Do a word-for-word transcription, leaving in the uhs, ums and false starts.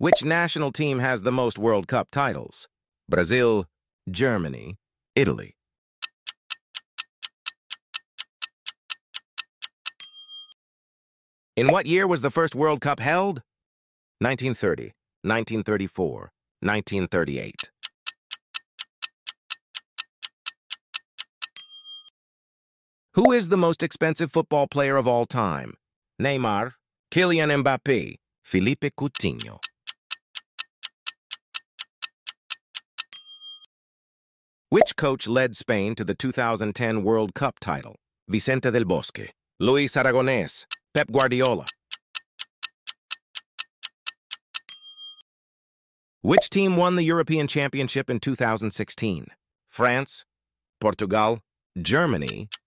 Which national team has the most World Cup titles? Brazil, Germany, Italy. In what year was the first World Cup held? nineteen thirty, nineteen thirty-four, nineteen thirty-eight. Who is the most expensive football player of all time? Neymar, Kylian Mbappé, Felipe Coutinho. Which coach led Spain to the two thousand ten World Cup title? Vicente del Bosque, Luis Aragonés, Pep Guardiola. Which team won the European Championship in two thousand sixteen? France, Portugal, Germany,